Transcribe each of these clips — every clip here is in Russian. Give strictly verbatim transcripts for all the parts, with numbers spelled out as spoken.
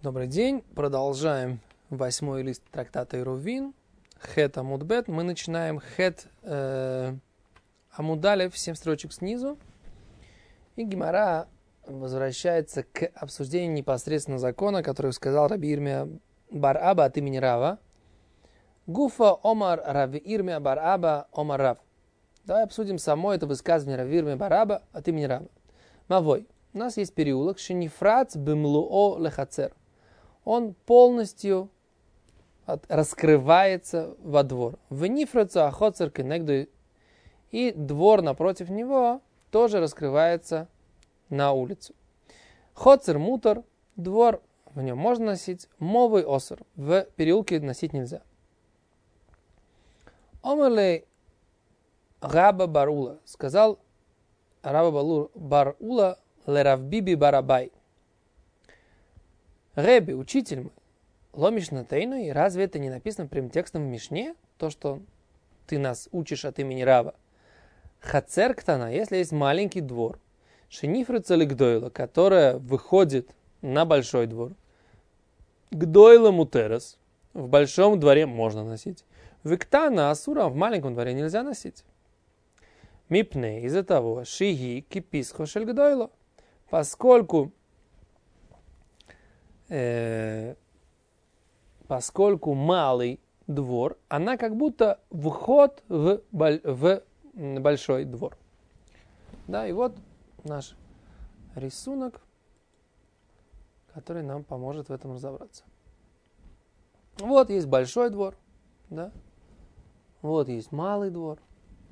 Добрый день. Продолжаем восьмой лист трактата Ирувин. Хет Амуд Бет. Мы начинаем Хет э, Амуд Алеф, семь строчек снизу. И Гемара возвращается к обсуждению непосредственно закона, который сказал Раби Ирмия бар Аба от имени Рава. Гуфа Омар Раби Ирмия бар Аба Омар Рав. Давай обсудим само это высказывание Раби Ирмия бар Аба от имени Рава. Мавой. У нас есть переулок Шенифрац бемлуо лехацер. Он полностью от, раскрывается во двор. Венифрацу ахоцер кенегду. И двор напротив него тоже раскрывается на улицу. Хоцер мутор, двор в нем можно носить, мовый осер, в переулке носить нельзя. Омерлей Раба Барула, сказал Раба Барула ле Равбиби Барабай. Реби, учитель мой, ломишь на тейну, и разве это не написано прямым текстом в Мишне, то, что ты нас учишь от имени Рава? Хацер ктана, если есть маленький двор, шенифрица ли гдойла, которая выходит на большой двор, гдойла мутерас, в большом дворе можно носить, виктана асура, в маленьком дворе нельзя носить. Мипне, из-за того, шиги киписхо шель гдойла, поскольку э, поскольку малый двор, она как будто вход в, в большой двор. Да, и вот наш рисунок, который нам поможет в этом разобраться. Вот есть большой двор, да, вот есть малый двор.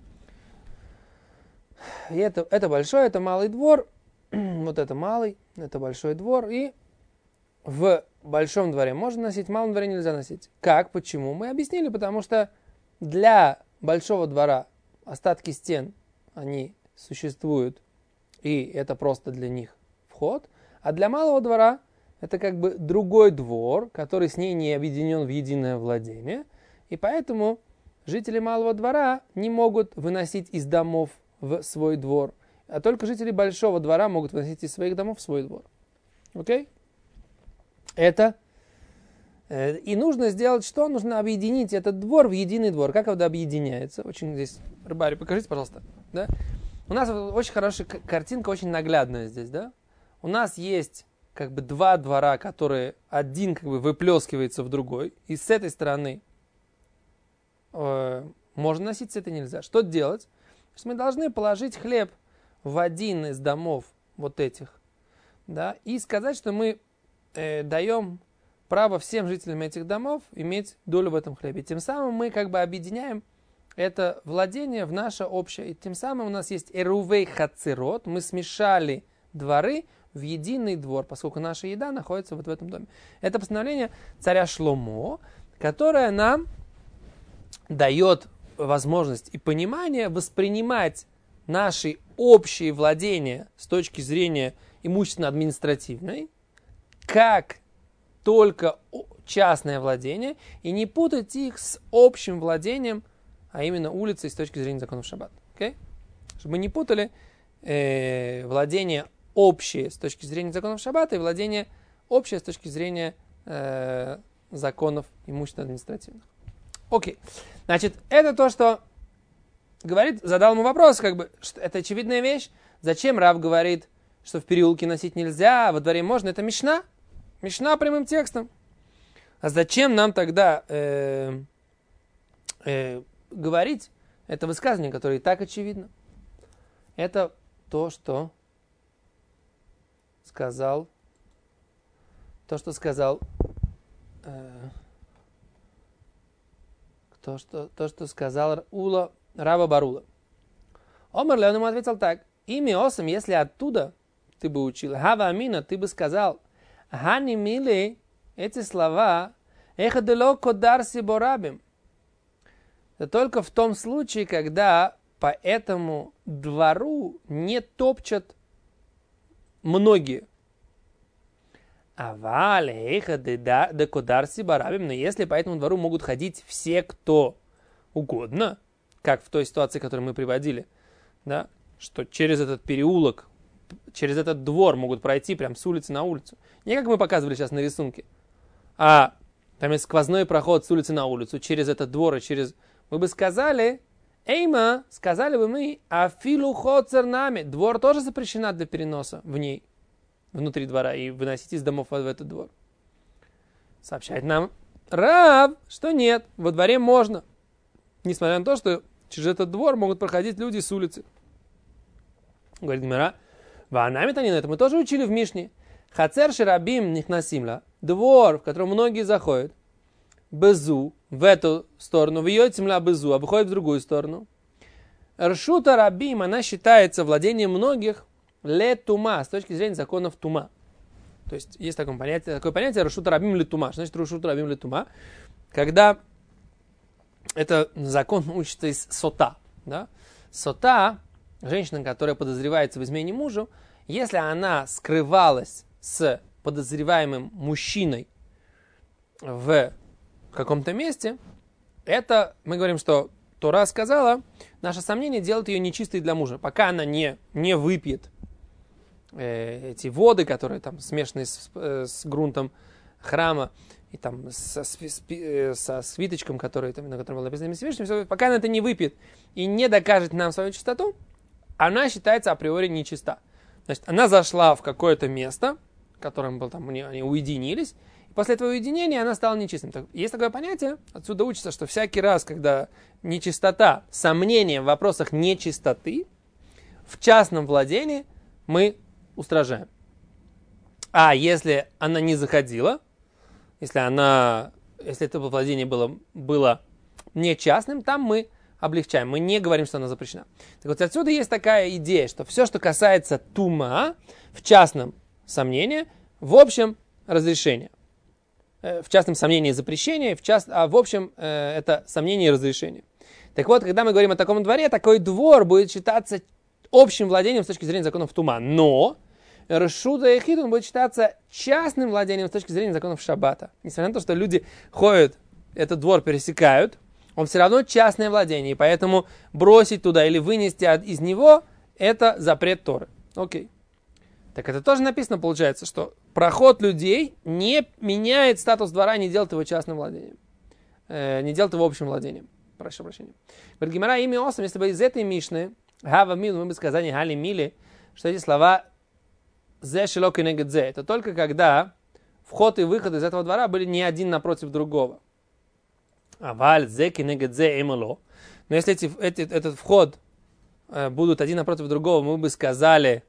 И это, это большой, это малый двор, вот это малый, это большой двор, и в большом дворе можно носить, в малом дворе нельзя носить. Как? Почему? Мы объяснили, потому что для большого двора остатки стен, они существуют, и это просто для них вход, а для малого двора это как бы другой двор, который с ней не объединен в единое владение, и поэтому жители малого двора не могут выносить из домов в свой двор, а только жители большого двора могут выносить из своих домов в свой двор. Окей? Это. Э, и нужно сделать что? Нужно объединить этот двор в единый двор. Как это объединяется? Очень здесь, Рыбари, покажите, пожалуйста. Да? У нас очень хорошая картинка, очень наглядная здесь. Да? У нас есть как бы два двора, которые один как бы выплескивается в другой. И с этой стороны э, можно носить, с этой нельзя. Что делать? Мы должны положить хлеб в один из домов вот этих, да, и сказать, что мы э, даем право всем жителям этих домов иметь долю в этом хлебе. Тем самым мы как бы объединяем это владение в наше общее. И тем самым у нас есть эрувей хацерот, мы смешали дворы в единый двор, поскольку наша еда находится вот в этом доме. Это постановление царя Шломо, которое нам дает возможность и понимание воспринимать наши общие владения с точки зрения имущественно-административной как только частное владение и не путать их с общим владением, а именно улицей с точки зрения законов шаббат. Okay? Чтобы мы не путали э, владение общее с точки зрения законов шаббата и владение общее с точки зрения э, законов имущественно-административных. Окей. Значит, это то, что говорит, задал ему вопрос, как бы, что это очевидная вещь. Зачем Рав говорит, что в переулке носить нельзя, а во дворе можно? Это Мишна. Мишна прямым текстом. А зачем нам тогда э, э, говорить это высказывание, которое и так очевидно? Это то, что сказал, то, что сказал э, То что, то, что сказал Ула, Раба Барула. Омар Леон ему ответил так. Имя осам, если оттуда ты бы учил, Хава Амина, ты бы сказал, Хани мили, эти слова, Эхадело кодар сиборабим. Это только в том случае, когда по этому двору не топчат многие. Аваль, эйха, да кодарси барабим, но если по этому двору могут ходить все, кто угодно, как в той ситуации, которую мы приводили, да, что через этот переулок через этот двор могут пройти прям с улицы на улицу. Не как мы показывали сейчас на рисунке, а там есть сквозной проход с улицы на улицу, через этот двор и через... Мы бы сказали, эйма, сказали бы мы, афилу хоцер нами. Двор тоже запрещена для переноса в ней, внутри двора, и выносить из домов в этот двор. Сообщает нам Рав, что нет, во дворе можно. Несмотря на то, что через этот двор могут проходить люди с улицы. Говорит Гмара, ванами-то не на это. Мы тоже учили в Мишне. Хацер шерабим нихнасимла. Двор, в котором многие заходят. Безу, в эту сторону. Вьет земля безу, а выходит в другую сторону. Ршута рабим, она считается владением многих ле тума, с точки зрения законов тума. То есть есть такое понятие, такое понятие ршута рабим ле тума. Что значит ршута рабим ле тума? Когда это закон учится из сота. Да? Сота, женщина, которая подозревается в измене мужу, если она скрывалась с подозреваемым мужчиной в каком-то месте, это, мы говорим, что Тора сказала, наше сомнение делает ее нечистой для мужа. Пока она не, не выпьет э, эти воды, которые там смешаны с, э, с грунтом храма, и там со, со, со свиточком, который, там, на котором было написано Всевышним, пока она это не выпьет и не докажет нам свою чистоту, она считается априори нечиста. Значит, она зашла в какое-то место, в котором был, там, они, они уединились, и после этого уединения она стала нечистым. Так, есть такое понятие, отсюда учится, что всякий раз, когда нечистота, сомнение в вопросах нечистоты, в частном владении мы устражаем. А если она не заходила, если она, если это владение было, было не частным, там мы облегчаем. Мы не говорим, что она запрещена. Так вот, отсюда есть такая идея, что все, что касается тума, в частном сомнении, в общем разрешение. В частном сомнении запрещение, в част... а в общем это сомнение и разрешение. Так вот, когда мы говорим о таком дворе, такой двор будет считаться общим владением с точки зрения законов тума. Но Ршута Яхид, он будет считаться частным владением с точки зрения законов шаббата. Несмотря на то, что люди ходят, этот двор пересекают, он все равно частное владение, и поэтому бросить туда или вынести из него – это запрет Торы. Окей. Так это тоже написано, получается, что проход людей не меняет статус двора, не делает его частным владением. Э, не делает его общим владением. Прошу прощения. Говорит Гемара, имя осам, если бы из этой Мишны, Гава Мил, мы бы сказали Гали Мили, что эти слова «зе шелок и негет зе», это только когда вход и выход из этого двора были не один напротив другого. Аваль зе кинегет зе эмало. Но если эти, эти, этот вход э, будут один напротив другого, мы бы сказали,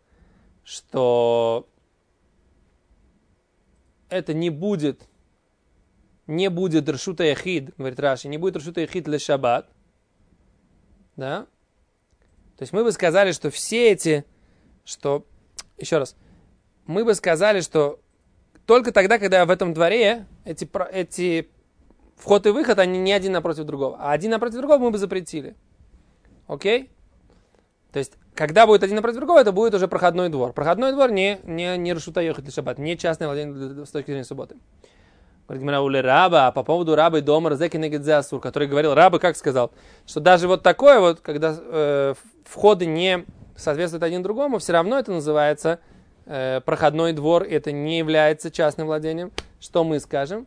что это не будет, не будет ршута яхид, говорит Раши, не будет ршута яхид ле шаббат. Да? То есть мы бы сказали, что все эти, что, еще раз, мы бы сказали, что только тогда, когда в этом дворе эти, эти вход и выход, они не один напротив другого. А один напротив другого мы бы запретили. Окей? То есть, когда будет один напротив другого, это будет уже проходной двор. Проходной двор не, не, не ршута яхид ле шаббат, не частное владение с точки зрения субботы. Говорит Гмара, раба, а по поводу рабы дома Разеки негет зе асур, который говорил, рабы как сказал, что даже вот такое вот, когда э, входы не соответствуют один другому, все равно это называется э, проходной двор, это не является частным владением. Что мы скажем?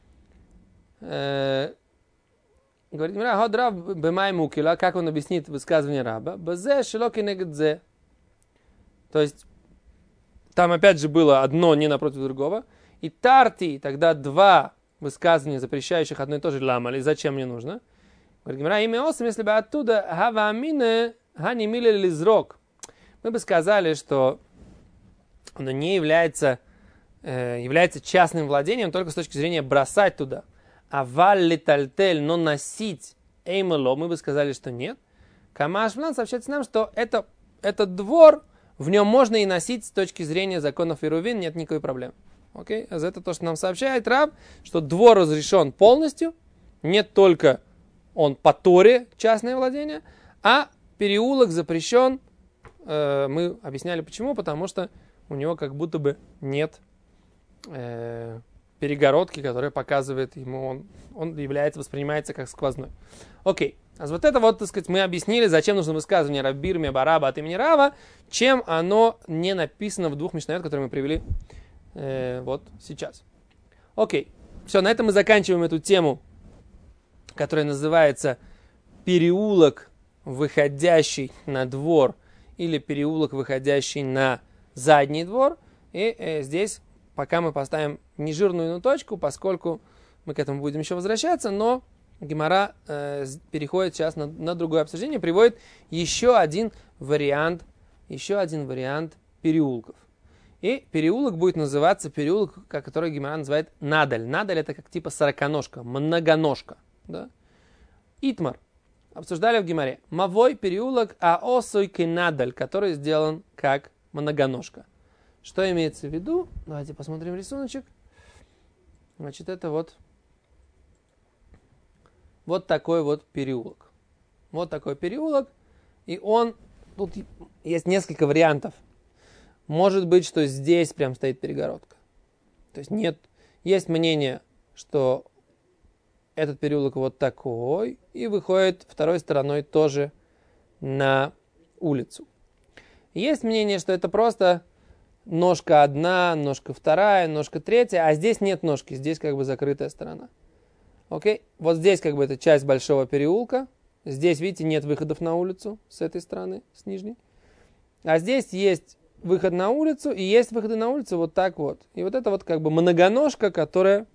Э, говорит Гмара, ход раб бемай мукила, как он объяснит высказывание раба, бзе шелоки негет зе. То есть, там опять же было одно не напротив другого. И тарти, тогда два высказывания, запрещающих одно и то же, ламали, зачем мне нужно? Говорит Гемара, имя осам, если бы оттуда хава амине хани миле лизрок. Мы бы сказали, что оно не является, э, является частным владением только с точки зрения бросать туда. А валли тальтель, но носить эймело, мы бы сказали, что нет. Камаш Млан сообщает нам, что это, этот двор, в нем можно и носить с точки зрения законов Ирувин, нет никакой проблемы. Окей? Okay? Это то, что нам сообщает Раб, что двор разрешен полностью, не только он по Торе частное владение, а переулок запрещен. Э, мы объясняли почему, потому что у него как будто бы нет э, перегородки, которая показывает ему, он, он является, воспринимается как сквозной. Окей. А вот это вот, так сказать, мы объяснили, зачем нужно высказывание Раббирме Бараба от имени Рава, чем оно не написано в двух мишнайот, которые мы привели э, вот сейчас. Окей. Все, на этом мы заканчиваем эту тему, которая называется переулок, выходящий на двор, или переулок, выходящий на задний двор. И э, здесь пока мы поставим нежирную точку, поскольку мы к этому будем еще возвращаться, но Гемара э, переходит сейчас на, на другое обсуждение, приводит еще один вариант, еще один вариант переулков. И переулок будет называться переулок, который Гемара называет надаль. Надаль это как типа сороконожка, многоножка. Да? Итмар. Обсуждали в Гемаре. Мавой переулок, а осойки надаль, который сделан как многоножка. Что имеется в виду? Давайте посмотрим рисуночек. Значит, это вот Вот такой вот переулок. Вот такой переулок. И он... Тут есть несколько вариантов. Может быть, что здесь прям стоит перегородка. То есть нет... Есть мнение, что этот переулок вот такой. И выходит второй стороной тоже на улицу. Есть мнение, что это просто ножка одна, ножка вторая, ножка третья. А здесь нет ножки. Здесь как бы закрытая сторона. Окей, вот здесь как бы это часть большого переулка. Здесь, видите, нет выходов на улицу с этой стороны, с нижней. А здесь есть выход на улицу и есть выходы на улицу вот так вот. И вот это вот как бы многоножка, которая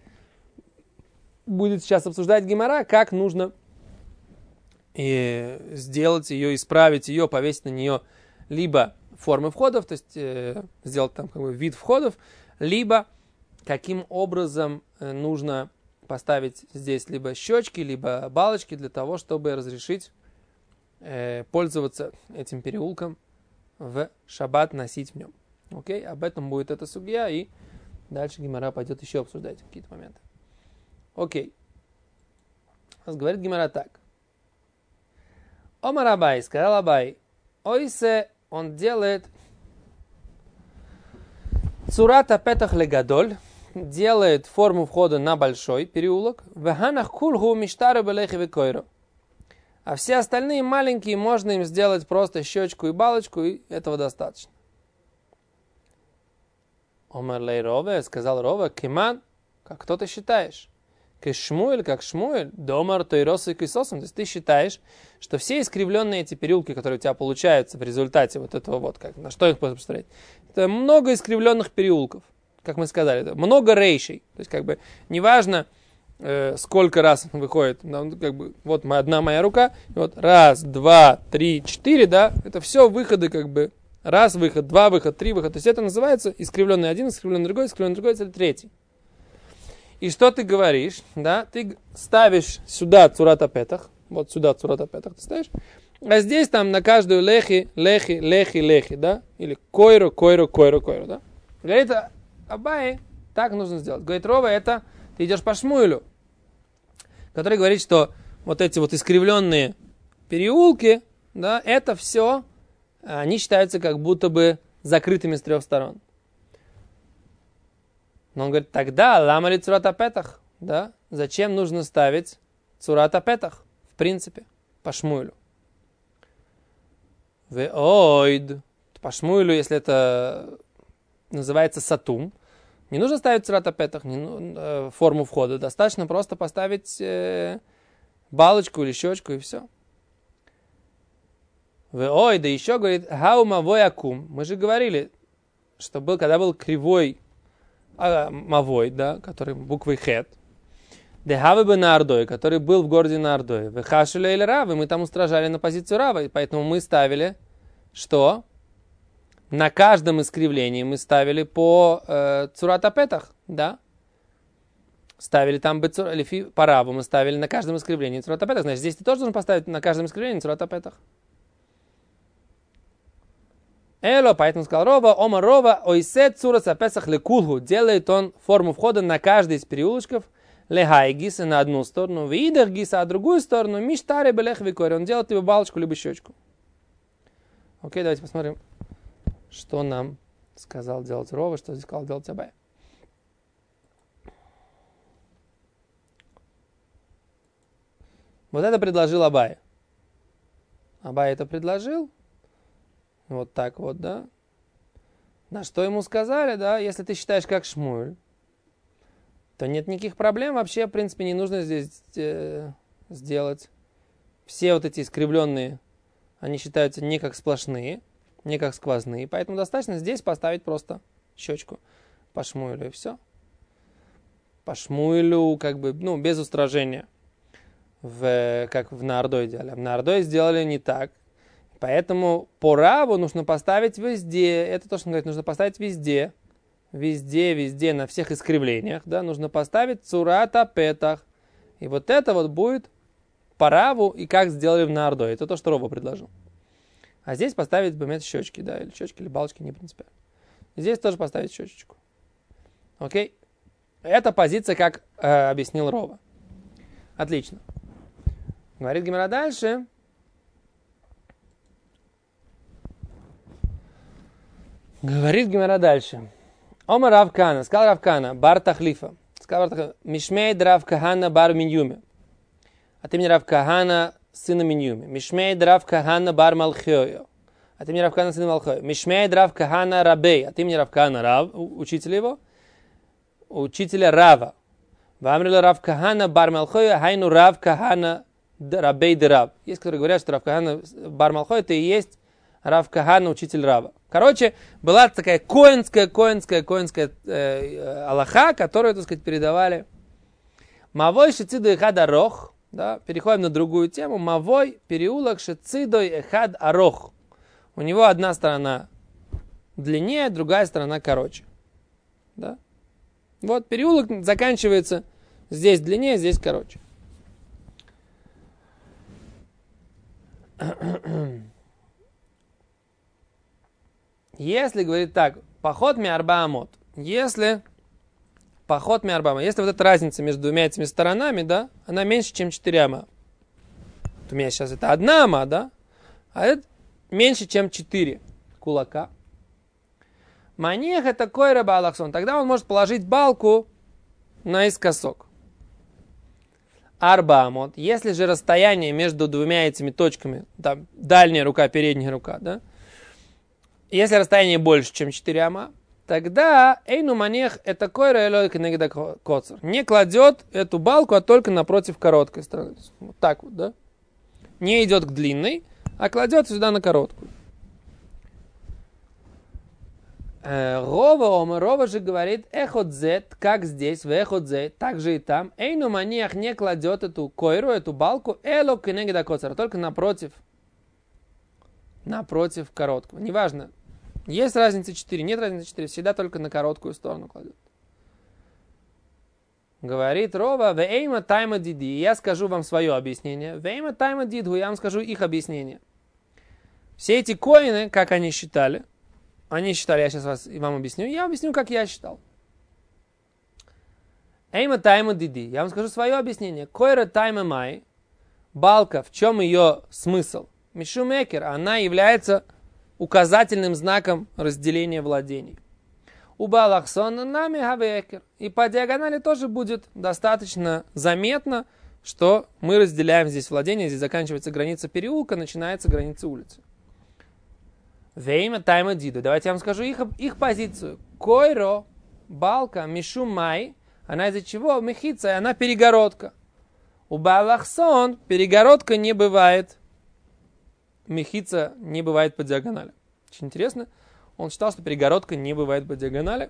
будет сейчас обсуждать Гемара, как нужно и сделать ее, исправить ее, повесить на нее либо формы входов, то есть э, сделать там как бы вид входов, либо каким образом э, нужно поставить здесь либо щечки, либо балочки для того, чтобы разрешить э, пользоваться этим переулком в шаббат, носить в нем. Окей, об этом будет эта сугья, и дальше Гемара пойдет еще обсуждать какие-то моменты. Окей. Говорит Гемара так. Омар Абай, сказал Абай, ойсе он делает цурата петах легадоль, делает форму входа на большой переулок. А все остальные маленькие можно им сделать просто щечку и балочку, и этого достаточно. Омар лей Рове, сказал Рове, киман, как кто ты считаешь? Кешмуэль, как Шмуэль, домар тойрос и кисосом. То есть ты считаешь, что все искривленные эти переулки, которые у тебя получаются в результате вот этого вот, как, на что их можно посмотреть, это много искривленных переулков. Как мы сказали, это много рейшей. То есть, как бы, неважно, э, сколько раз выходит. Да, как бы, вот моя, одна моя рука. Вот раз, два, три, четыре, да. Это все выходы, как бы. Раз выход, два выход, три выход. То есть, это называется искривленный один, искривленный другой, искривленный другой, это третий. И что ты говоришь, да? Ты ставишь сюда цурата петах. Вот сюда цурата петах ты ставишь. А здесь там на каждую лехи, лехи, лехи, лехи, да? Или койро, койро, койро, койро, да? Говорит, Абай, так нужно сделать. Говорит, Рова, это ты идешь по Шмуэлю, который говорит, что вот эти вот искривленные переулки, да, это все, они считаются как будто бы закрытыми с трех сторон. Но он говорит, тогда лама ли цурата петах, да, зачем нужно ставить цурата петах, в принципе, по Шмуэлю? Ве ойд, по Шмуэлю, если это называется сатум, не нужно ставить цурата петах, не, э, форму входа. Достаточно просто поставить э, балочку или щечку и все. Ой, да еще говорит, хаума воякум. Мы же говорили, что был, когда был кривой а, мавой, да, который буквой хет. Дехавы бы на Ардой, который был в городе на Ардой. Вехашуля или Равы, мы там устражали на позицию Рава, и поэтому мы ставили, что? На каждом искривлении мы ставили по э, цурата петах, да? Ставили там бецур, по Раву мы ставили на каждом искривлении цурата петах. Значит, здесь ты тоже должен поставить на каждом искривлении цурата петах. Эло, поэтому сказал Рова, ома Рова, ойсе цурата песах лекулху. Делает он форму входа на каждый из переулочков. Лехай гиса на одну сторону, видах гиса, а другую сторону, миштаре белех викори. Он делает либо балочку, либо щечку. Окей, давайте посмотрим, что нам сказал делать Рова, что здесь сказал делать Абай. Вот это предложил Абай. Абай это предложил. Вот так вот, да. На что ему сказали, да, если ты считаешь как Шмуэль, то нет никаких проблем. Вообще, в принципе, не нужно здесь э, сделать. Все вот эти искривленные, они считаются не как сплошные, не как сквозные. Поэтому достаточно здесь поставить просто щечку по Шмуэлю и все. По Шмуэлю, как бы, ну, без устражения. В, как в Наордой делали. В Наордой сделали не так. Поэтому по Раву нужно поставить везде. Это то, что он говорит, нужно поставить везде. Везде, везде, на всех искривлениях. Да, нужно поставить цурата петах. И вот это вот будет по Раву, и как сделали в Наордой. Это то, что Рова предложил. А здесь поставить бэмет щечки, да, или щечки, или балочки, не принципиально. Здесь тоже поставить щечечку. Окей? Это позиция, как э, объяснил Рова. Отлично. Говорит Гемара дальше. Говорит Гемара дальше. Ома Рав Кана, сказал Рав Кана, бар Тахлифа. Сказал Рав Тахлифа, Мишмейд Рав Кахана бар Миньюме. От имени Рав Кахана, сына Миньюме. Мишмейд Рав Кахана бар Малхиойо. От имени Рав Кахана, сына Малхиойо. Мишмейд Рав Кахана Рабей. От имени Рав Кахана Рав, учителя его. Учителя Рава. Вамрила Рав Кахана бар Малхиойо, хайну Рав Кахана Рабей де Рав. Есть, которые говорят, что Рав Кахана бар Малхиойо, это и есть Рав Кахана, учитель Рава. Короче, была такая коинская, коинская, коинская э, алаха, которую, так сказать, передавали. Мавой шицидой эхад арох. Да, переходим на другую тему. Мавой переулок шицидой эхад арох. У него одна сторона длиннее, другая сторона короче. Да? Вот переулок заканчивается здесь длиннее, здесь короче. Если, говорит так, поход миарба амот, если поход миарба амот, если вот эта разница между двумя этими сторонами, да, она меньше, чем четыре ама. Вот у меня сейчас это одна ама, да, а это меньше, чем четыре кулака. Манех это такой раба алахсон, тогда он может положить балку наискосок. Арба амот, если же расстояние между двумя этими точками, там, дальняя рука, передняя рука, да, если расстояние больше, чем четыре ама, тогда эйну манех это койра элой кенегеда коцер. Не кладет эту балку, а только напротив короткой стороны. Вот так вот, да? Не идет к длинной, а кладет сюда на короткую. Рова ома, Рова же говорит, эходзет, как здесь, в эходзет, так же и там. Эйну манех не кладет эту койру, эту балку, эло кенегеда коцер, только напротив, напротив короткого. Неважно. Есть разница четыре, нет разницы четыре, всегда только на короткую сторону кладет. Говорит Рова, вейма тайма диди, я скажу вам свое объяснение. Вейма тайма дидху, я вам скажу их объяснение. Все эти коины, как они считали, они считали, я сейчас вас, вам объясню, я объясню, как я считал. Эйма тайма диди, я вам скажу свое объяснение. Койра тайма май, балка, в чем ее смысл? Мишумекер, она является указательным знаком разделения владений. У балахсона нами хавекер. И по диагонали тоже будет достаточно заметно, что мы разделяем здесь владение. Здесь заканчивается граница переулка, начинается граница улицы. Вейма тайма диду. Давайте я вам скажу их, их позицию. Койро, балка, мишумай. Она из-за чего? Мехица, она перегородка. У балахсон перегородка не бывает. Мехица не бывает по диагонали. Очень интересно. Он считал, что перегородка не бывает по диагонали.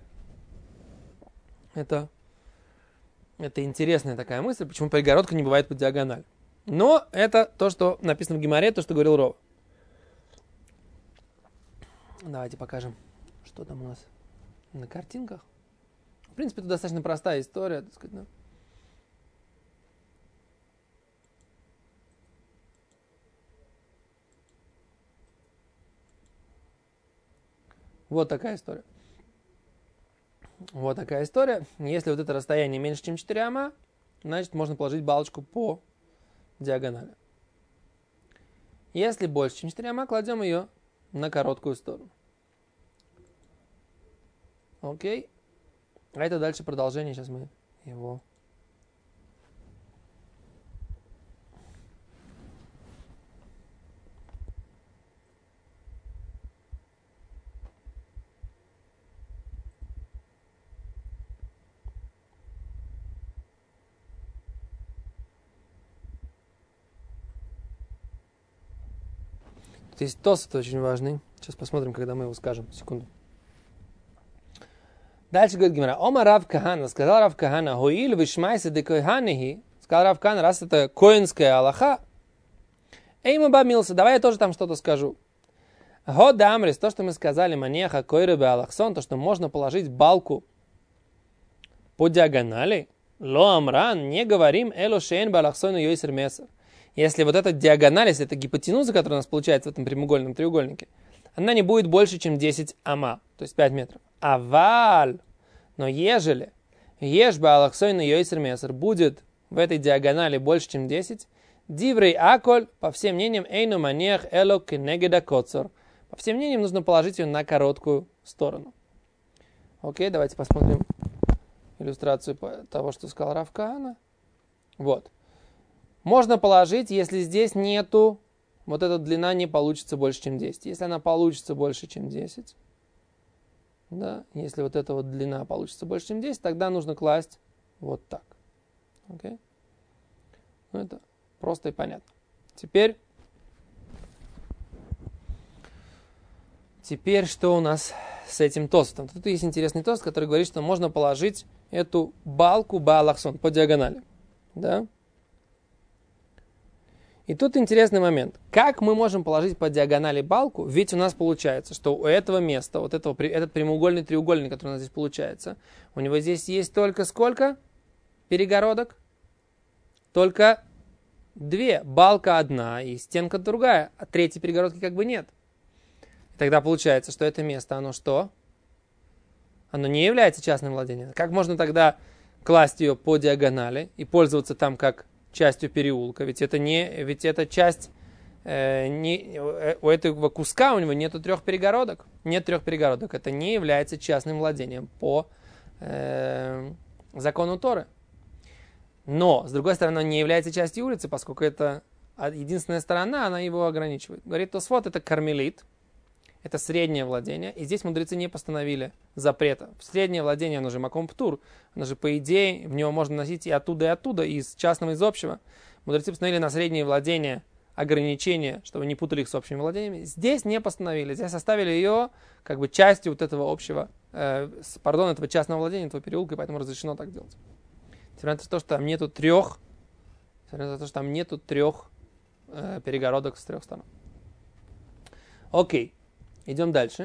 Это, это интересная такая мысль, почему перегородка не бывает по диагонали. Но это то, что написано в Гемаре, то, что говорил Рова. Давайте покажем, что там у нас на картинках. В принципе, это достаточно простая история, так сказать, да? Вот такая история. Вот такая история. Если вот это расстояние меньше, чем четыре ама, значит, можно положить балочку по диагонали. Если больше, чем четыре ама, кладем ее на короткую сторону. Окей. А это дальше продолжение. Сейчас мы его есть тосфот очень важный. Сейчас посмотрим, когда мы его скажем. Секунду. Дальше говорит Гемара. Ома Рав Кахана, сказал Рав Кахана, хуиль вишмайся де койханихи, сказал Рав Кахана, раз это коинская алаха, эйма бамился, давай я тоже там что-то скажу. Го дамрис, то, что мы сказали, манеха койребе алахсон, то, что можно положить балку по диагонали, ло амран, не говорим, эло шейн балахсону йойсер месер. Если вот эта диагональ, если это гипотенуза, которая у нас получается в этом прямоугольном треугольнике, она не будет больше, чем десять ама, то есть пять метров. Аваль, но ежели еш балахсойна йойсер месер будет в этой диагонали больше, чем десять, диврей аколь, по всем мнениям, эйну манех эло кенегеда коцор. По всем мнениям, нужно положить ее на короткую сторону. Окей, давайте посмотрим иллюстрацию того, что сказал Рав Кахана. Вот. Можно положить, если здесь нету, вот эта длина не получится больше, чем десять. Если она получится больше, чем десять, да, если вот эта вот длина получится больше, чем десять, тогда нужно класть вот так. Окей? Ну, это просто и понятно. Теперь, теперь что у нас с этим тостом? Тут есть интересный тост, который говорит, что можно положить эту балку баалахсон по диагонали. Да? И тут интересный момент. Как мы можем положить по диагонали балку? Ведь у нас получается, что у этого места, вот этого, этот прямоугольный треугольник, который у нас здесь получается, у него здесь есть только сколько перегородок? Только две. Балка одна и стенка другая, а третьей перегородки как бы нет. И тогда получается, что это место, оно что? Оно не является частным владением. Как можно тогда класть ее по диагонали и пользоваться там как частью переулка? Ведь это не, ведь это часть, э, не, у этого куска у него нету трех перегородок. Нет трех перегородок. Это не является частным владением по э, закону Торы. Но, с другой стороны, он не является частью улицы, поскольку это единственная сторона, она его ограничивает. Говорит Тосфот, это кармелит, это среднее владение. И здесь мудрецы не постановили запрета. Среднее владение, оно же маком птур, оно же по идее, в него можно носить и оттуда, и оттуда, и из частного, и из общего. Мудрецы постановили на среднее владение ограничения, чтобы не путали их с общими владениями. Здесь не постановили, здесь оставили ее как бы частью вот этого общего, э, пардон, этого частного владения, этого переулка, и поэтому разрешено так делать. Несмотря на то, что там нету трех, несмотря на то, что там нету трех э, перегородок с трех сторон. Окей, идем дальше.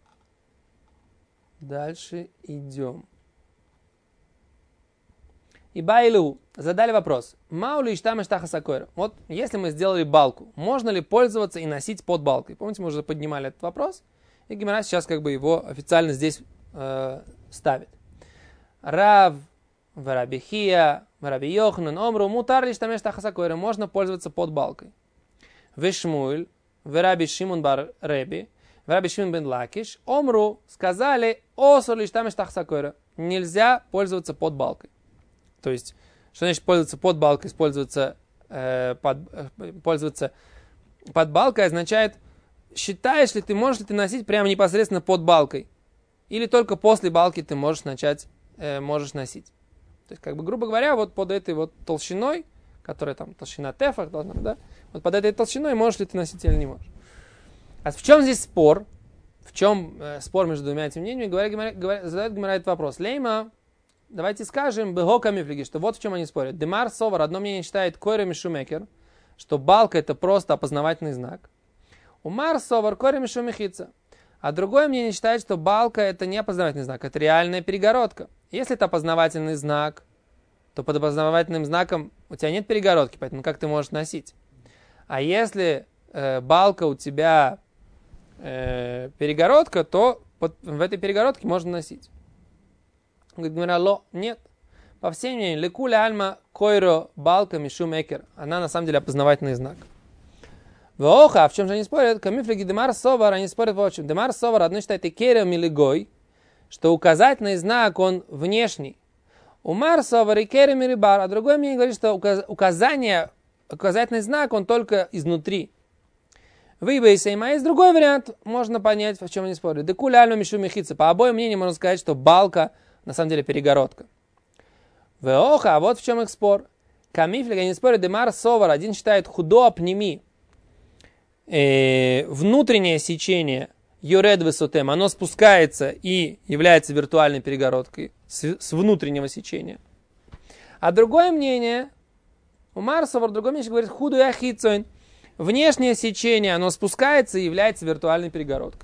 Дальше идем. И Байлу задали вопрос. Маули иштамеш тахасакойра. Вот если мы сделали балку, можно ли пользоваться и носить под балкой? Помните, мы уже поднимали этот вопрос. И Гемара сейчас как бы его официально здесь э, ставит. Рав Варабихия, Вараби Йохнан, Омру, мутар лишь тамеш тахасакойра. Можно пользоваться под балкой. Вешмуэль, Вараби Шимон бар Реби, Вараби Шимон бен Лакиш, Омру сказали, осор лишь тамеш тахасакойра. Нельзя пользоваться под балкой. То есть, что значит пользоваться под балкой? Использоваться, э, под, э, пользоваться под балкой означает, считаешь ли ты, можешь ли ты носить прямо непосредственно под балкой? Или только после балки ты можешь начать, э, можешь носить? То есть, как бы, грубо говоря, вот под этой вот толщиной, которая там толщина тефах должна быть, да? Вот под этой толщиной можешь ли ты носить или не можешь. А в чем здесь спор? В чем э, спор между двумя этими мнениями? Говоря, говоря, говоря, задает Гемара этот вопрос. Лейма, давайте скажем, бегоками флиги, что вот в чем они спорят. Демар Совар, одно мнение считает койра мишумекер, что балка это просто опознавательный знак. Умар Совар, койра мишумехица. А другое мнение считает, что балка это не опознавательный знак, это реальная перегородка. Если это опознавательный знак, то под опознавательным знаком у тебя нет перегородки, поэтому как ты можешь носить? А если э, балка у тебя э, перегородка, то под, в этой перегородке можно носить. Говорит, ло, нет. По всем мнениям, лекуля альма койро балка мишум экер. Она на самом деле опознавательный знак. Вооха, а в чем же они спорят? Камифлиги демар совар, они спорят в чем. Демар совар, одно считает икерем или гой, что указательный знак, он внешний. Умар совар икерем или бар, а другой мнение говорит, что указание, указательный знак, он только изнутри. Выбейся, а есть другой вариант, можно понять, в чем они спорят. Декуля альма мишум мехица. По обоим мнениям можно сказать, что балка на самом деле перегородка. Веоха, а вот в чем их спор. Камифлик, они спорят, демар совар, один считает худо апними. э, внутреннее сечение Йоред высотем, оно спускается и является виртуальной перегородкой с, с внутреннего сечения. А другое мнение, у Марсовар, другое мнение говорит, худу я хитцойн, внешнее сечение, оно спускается и является виртуальной перегородкой.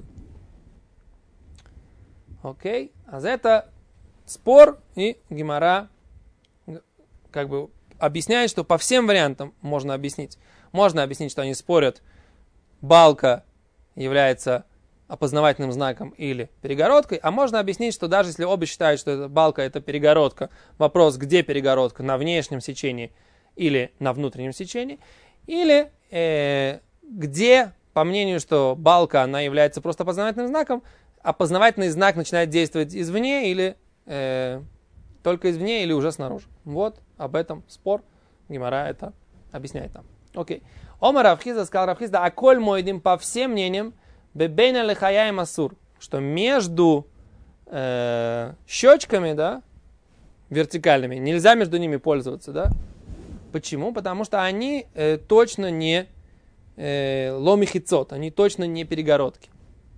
Окей, а за это спор, и Гемара как бы объясняет, что по всем вариантам можно объяснить. Можно объяснить, что они спорят, балка является опознавательным знаком или перегородкой, а можно объяснить, что даже если оба считают, что эта балка это перегородка, вопрос, где перегородка, на внешнем сечении или на внутреннем сечении, или э, где, по мнению, что балка, она является просто опознавательным знаком, опознавательный знак начинает действовать извне или э, только извне или уже снаружи. Вот об этом спор. Гемара это объясняет нам. Окей. Омар Равхизда сказал Равхизда, а коль мойдим по всем мнениям, бебейна лехая и масур, что между э, щечками, да, вертикальными, нельзя между ними пользоваться, да. Почему? Потому что они э, точно не э, ломихицот, они точно не перегородки.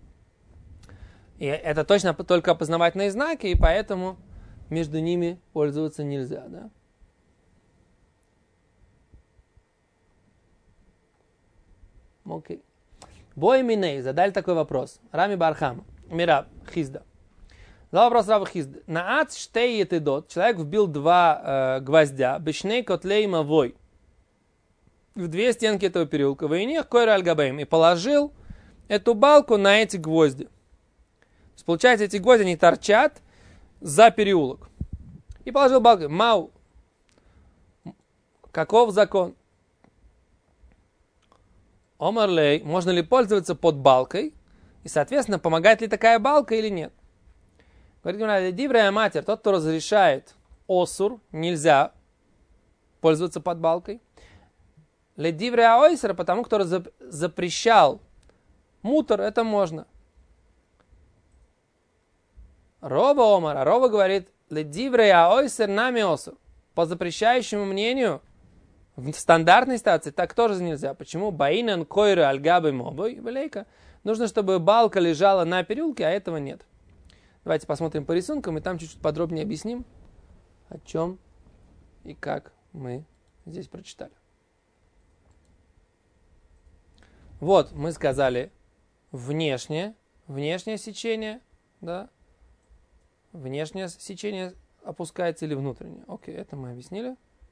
И это точно только опознавательные знаки, и поэтому между ними пользоваться нельзя, да. Окей. Бой миней, задали такой вопрос. Рами Бархам, Мираб, Хизда. Задал вопрос Раба Хизда. На ац штей етедот, человек вбил два э, гвоздя, бешней котлей мавой, в две стенки этого переулка, войних койра аль-габейм, и положил эту балку на эти гвозди. То есть, получается, эти гвозди, они торчат за переулок. И положил балку. Мау. Каков закон? Омарлей, можно ли пользоваться под балкой? И, соответственно, помогает ли такая балка или нет? Говорит, диврая матер, тот, кто разрешает осур, нельзя пользоваться под балкой. Ледиврая ойсер, потому кто запрещал мутор, это можно. Рова омара, Рова говорит, ледиврая ойсер нами осур. По запрещающему мнению, в стандартной ситуации так тоже нельзя. Почему? Баинан койры альгабы мобой велейка. Нужно, чтобы балка лежала на переулке, а этого нет. Давайте посмотрим по рисункам и там чуть-чуть подробнее объясним, о чем и как мы здесь прочитали. Вот, мы сказали внешнее, внешнее сечение, да, внешнее сечение опускается или внутреннее. Окей, это мы объяснили.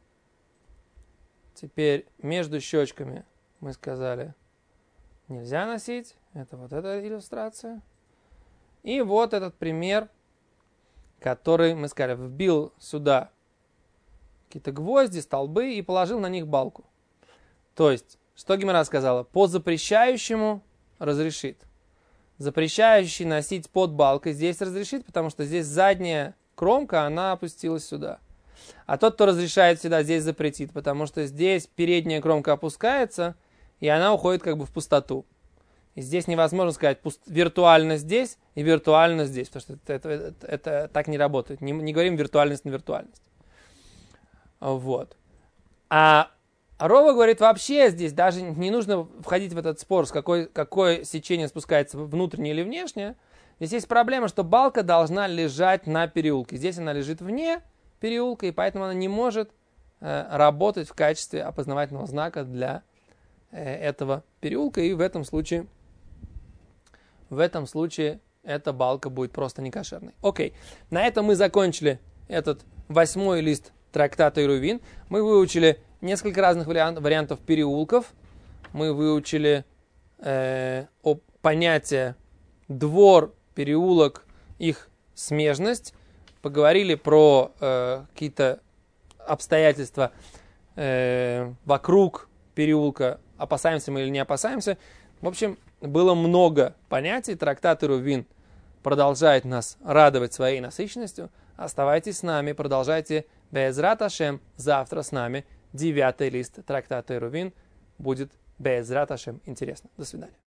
Теперь между щечками мы сказали, нельзя носить. Это вот эта иллюстрация. И вот этот пример, который, мы сказали, вбил сюда какие-то гвозди, столбы и положил на них балку. То есть, что Гемара сказала? По запрещающему разрешит. Запрещающий носить под балкой здесь разрешит, потому что здесь задняя кромка, она опустилась сюда. А тот, кто разрешает сюда, здесь запретит, потому что здесь передняя кромка опускается, и она уходит как бы в пустоту. И здесь невозможно сказать пуст... виртуально здесь и виртуально здесь, потому что это, это, это, это так не работает. Не, не говорим виртуальность на виртуальность. Вот. А Рова говорит, вообще здесь даже не нужно входить в этот спор, с какой, какое сечение спускается, внутреннее или внешнее. Здесь есть проблема, что балка должна лежать на переулке. Здесь она лежит вне переулка, и поэтому она не может э, работать в качестве опознавательного знака для э, этого переулка. И в этом случае, в этом случае эта балка будет просто некошерной. Окей, на этом мы закончили этот восьмой лист трактата Ирувин. Мы выучили несколько разных вариант, вариантов переулков. Мы выучили э, о, понятие двор, переулок, их смежность. Поговорили про э, какие-то обстоятельства э, вокруг переулка, опасаемся мы или не опасаемся. В общем, было много понятий. Трактат Ирувин продолжает нас радовать своей насыщенностью. Оставайтесь с нами, продолжайте Бе'эзрат Ашем. Завтра с нами девятый лист трактата Ирувин будет Бе'эзрат Ашем интересно. До свидания.